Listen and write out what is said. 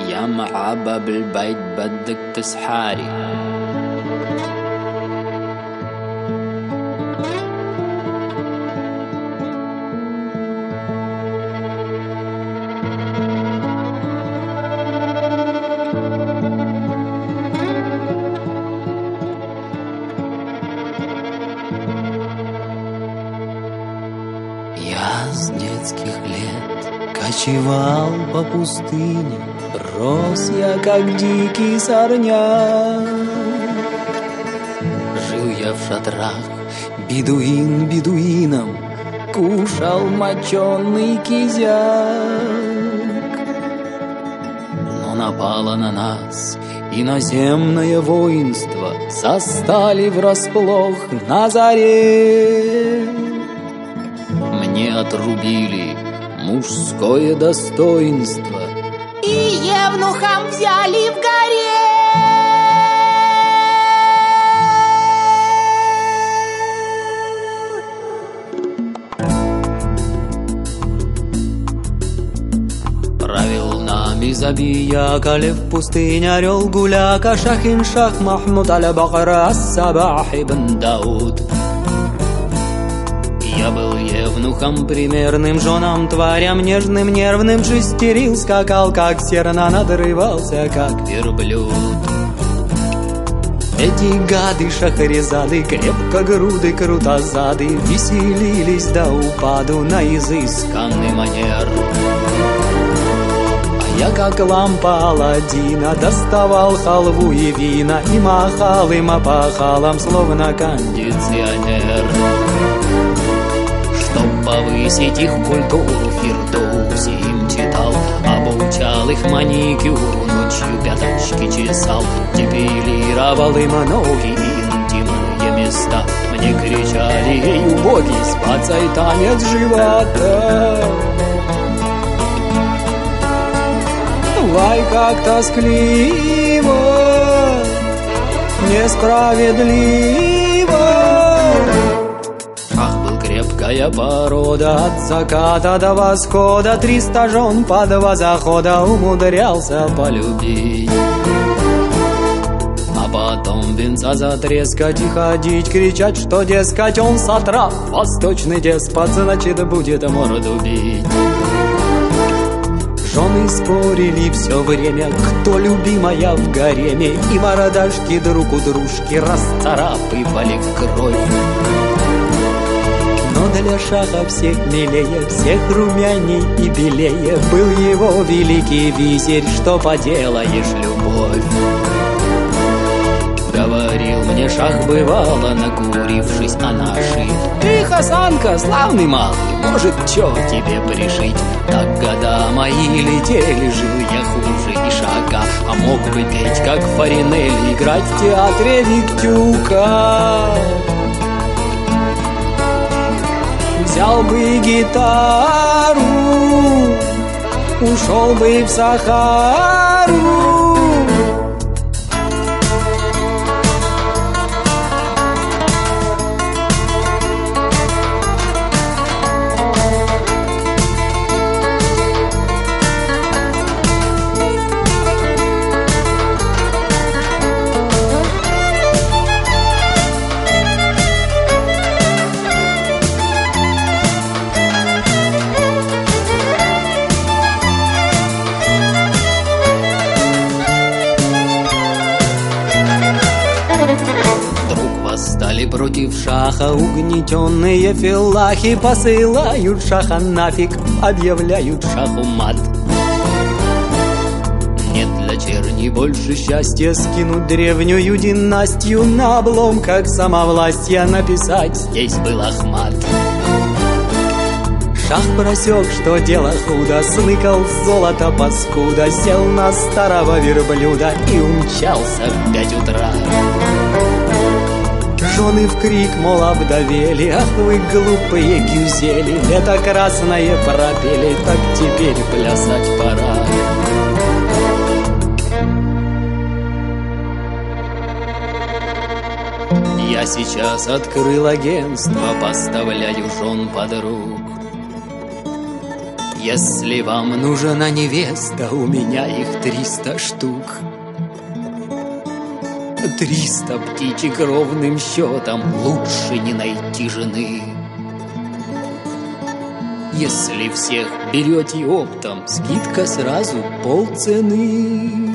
يا معبى بالبيت بدك تسحاري. Я с детских лет кочевал по пустыне, рос я, как дикий сорняк. Жил я в шатрах, бедуин бедуином, кушал моченый кизяк. Но напало на нас иноземное воинство, застали врасплох на заре. Мне отрубили мужское достоинство и евнухом взяли в горе. Правил нами Забия, Калев пустынь, орел Гуляка, Шахин Шах Махмуд Аль-Бакра, Ас-Сабах ибн Дауд. Я был евнухом примерным, женам, тварям нежным, нервным, шестерил, скакал, как серна, надрывался, как верблюд. Эти гады, шахрезады, крепкогруды, крутозады, веселились до упаду на изысканный манер. А я, как лампа Аладдина, доставал халву и вина и махал им опахалом, словно кондиционер. Чтоб повысить их культуру, Фирдоуси им читал, обучал их маникюру, ночью пяточки чесал, депилировал им ноги и интимные места. Мне кричали: эй, убогий, спацай танец живота. Вай, как тоскливо, несправедливо. Крепкая порода, от заката до восхода, 300 жен по 2 захода умудрялся полюбить. А потом венца затрескать и ходить, кричать, что, дескать, он сатрап, восточный деспот, значит, будет морду бить. Жены спорили все время, кто любимая в гареме, и мордашки друг у дружки расцарапывали кровь. Но для Шаха всех милее, всех румяней и белее был его великий визирь, что поделаешь, любовь. Говорил мне Шах, бывало, накурившись о нашей: ты, Хасанка, славный малый, может, чё тебе пришить? Так года мои летели, жил я хуже Ишака, а мог бы петь, как Фаринель, играть в театре Виктюка. Взял бы гитару, ушел бы в Сахару. Против Шаха угнетенные филлахи посылают Шаха нафиг, объявляют Шаху мат. Нет для черни больше счастья скинуть древнюю династию на обломках самовластия, написать здесь был Ахмат. Шах просек, что дело худо, сныкал золото паскуда, сел на старого верблюда и умчался в 5 утра. Жены в крик, мол, обдавели: ах вы глупые гюзели, лето красное пропели, так теперь плясать пора. Я сейчас открыл агентство, поставляю жен подруг. Если вам нужна невеста, у меня их 300 штук. 300 птичек ровным счетом, лучше не найти жены. Если всех берете оптом, скидка сразу полцены.